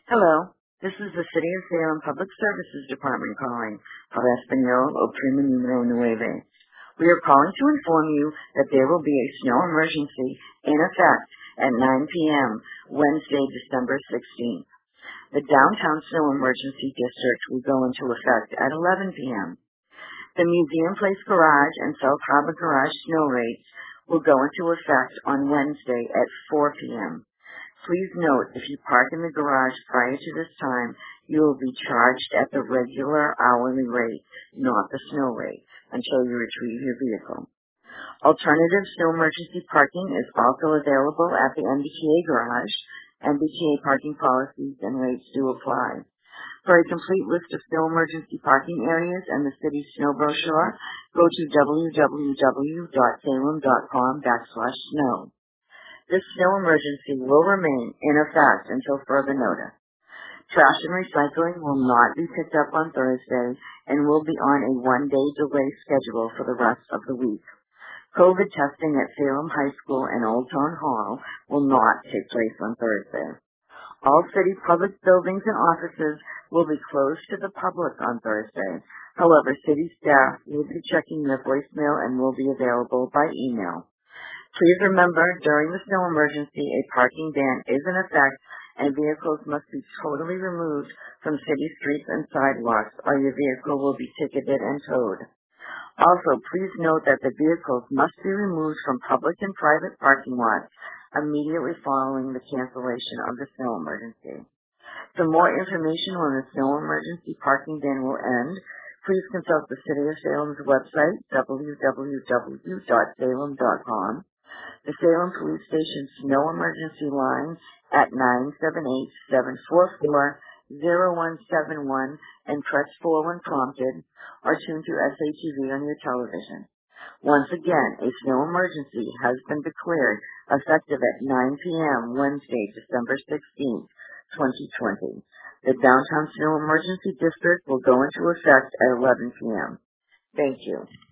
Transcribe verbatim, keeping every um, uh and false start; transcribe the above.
Hello, this is the City of Salem Public Services Department calling for Español o Primo Numero Nueve. We are calling to inform you that there will be a snow emergency in effect at nine p.m. Wednesday, December sixteenth. The downtown snow emergency district will go into effect at eleven p.m. The Museum Place Garage and South Harbor Garage snow rates will go into effect on Wednesday at four p.m. Please note, if you park in the garage prior to this time, you will be charged at the regular hourly rate, not the snow rate, until you retrieve your vehicle. Alternative snow emergency parking is also available at the M B T A garage. M B T A parking policies and rates do apply. For a complete list of snow emergency parking areas and the city's snow brochure, go to www.salem.com backslash snow. This snow emergency will remain in effect until further notice. Trash and recycling will not be picked up on Thursday and will be on a one-day delay schedule for the rest of the week. COVID testing at Salem High School and Old Town Hall will not take place on Thursday. All city public buildings and offices will be closed to the public on Thursday. However, city staff will be checking their voicemail and will be available by email. Please remember, during the snow emergency, a parking ban is in effect and vehicles must be totally removed from city streets and sidewalks or your vehicle will be ticketed and towed. Also, please note that the vehicles must be removed from public and private parking lots immediately following the cancellation of the snow emergency. For more information on the snow emergency parking ban will end, please consult the City of Salem's website, w w w dot salem dot com. The Salem Police Station Snow Emergency Line at nine seven eight, seven four four, zero one seven one and press four when prompted, or tune to S A T V on your television. Once again, a snow emergency has been declared effective at nine p.m. Wednesday, December sixteenth, twenty twenty. The Downtown Snow Emergency District will go into effect at eleven p.m. Thank you.